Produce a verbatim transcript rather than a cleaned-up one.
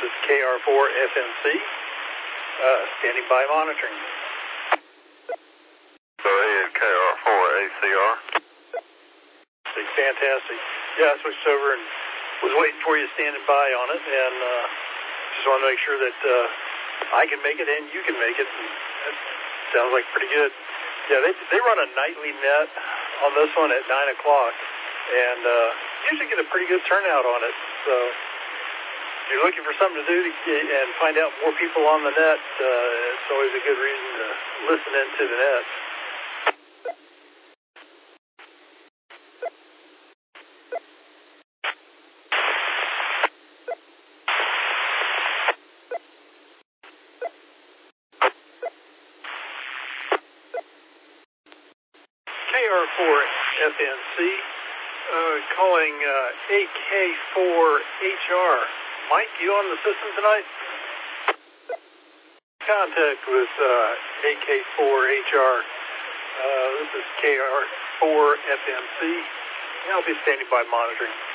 is K R four F M C, uh, standing by monitoring. Go ahead, K R four A C R. Fantastic. Yeah, I switched over and was waiting for you standing by on it, and uh, just want to make sure that uh, I can make it and you can make it. And that sounds like pretty good. Yeah, they they run a nightly net on this one at nine o'clock, and uh, usually get a pretty good turnout on it. So if you're looking for something to do to get, and find out more people on the net, uh, it's always a good reason to listen into the net. K R four F N C, uh, calling uh, A K four H R. Mike, you on the system tonight? Contact with uh, A K four H R. Uh, this is K R four F M C. I'll be standing by monitoring.